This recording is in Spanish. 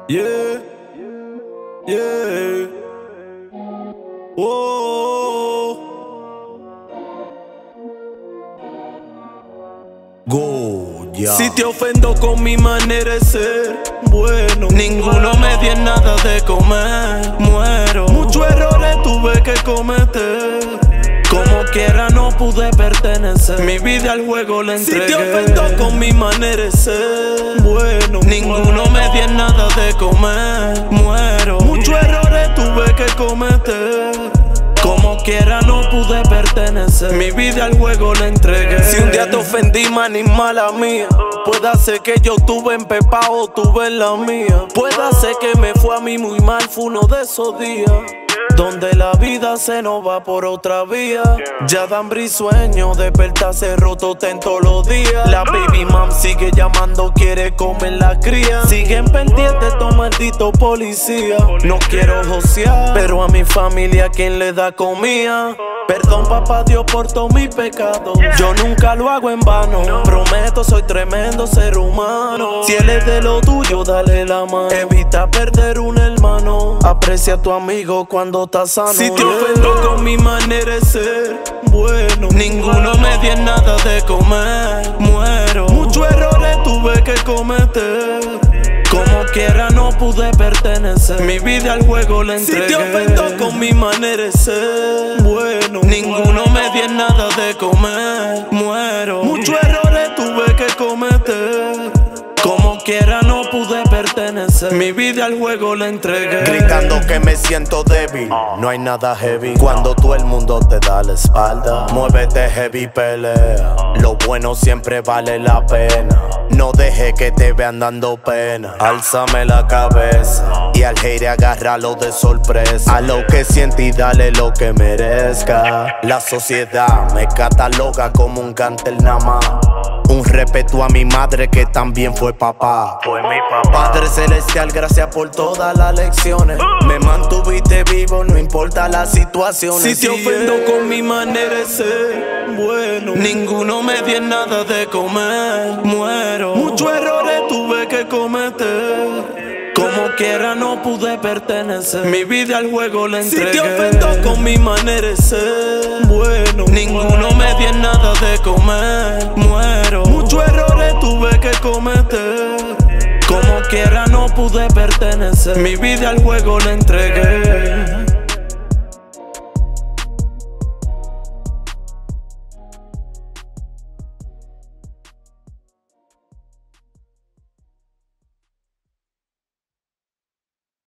Yeah, yeah. Oh, Goya. Si te ofendo con mi manera de ser, bueno, ninguno me dio nada de comer. Muero, muchos errores tuve que cometer. Como quiera no pude pertenecer. Mi vida al juego le entregué. Si te ofendo con mi manera de ser, bueno, ninguno me dio nada de comer. Muero, muchos errores tuve que cometer. Como quiera no pude pertenecer. Mi vida al juego le entregué. Si un día te ofendí, man, y mala mía. Puede ser que yo tuve en pepa o tuve en la mía. Puede ser que me fue a mí muy mal, fue uno de esos días donde la vida se nos va por otra vía. Ya dan sueño, despertarse roto en todos los días. La baby mom sigue llamando, quiere comer la cría. Siguen pendientes estos malditos policías. No quiero josear, pero a mi familia quien le da comida. Perdón papá Dios por todos mis pecados. Yo nunca lo hago en vano. Prometo soy tremendo ser humano. Si él es de lo tuyo dale la mano. Evita perder un hermano. Aprecia a tu amigo cuando está sano. Si te ofendo con mi manera de ser, bueno, ninguno me dio nada de comer. Muero, muchos errores tuve que cometer. Como quiera no pude pertenecer. Mi vida al juego le entregué. Si te ofendo con mi manera de ser, bueno, ninguno me dio nada de comer. Muero, muchos errores tuve que cometer. Como quiera no pude pertenecer. Mi vida al juego le entregué. Gritando que me siento débil, no hay nada heavy. Cuando todo el mundo te da la espalda, muévete heavy, pelea. Lo bueno siempre vale la pena. No deje que te vean dando pena. Álzame la cabeza y al hate agárralo de sorpresa. A lo que siente y dale lo que merezca. La sociedad me cataloga como un cantel nada más. Un respeto a mi madre que también fue papá. Fue mi papá. Padre celestial, gracias por todas las lecciones. Me mantuviste vivo, no importa las situaciones. Si te ofendo con mi manera de ser, bueno, ninguno me dio nada de comer. Muero, muchos errores tuve que cometer. Como quiera no pude pertenecer. Mi vida al juego le entregué. Si te ofendo con mi manera de ser, bueno, ninguno me dio nada de comer. Muero, muchos errores tuve que cometer. Como quiera no pude pertenecer. Mi vida al juego le entregué.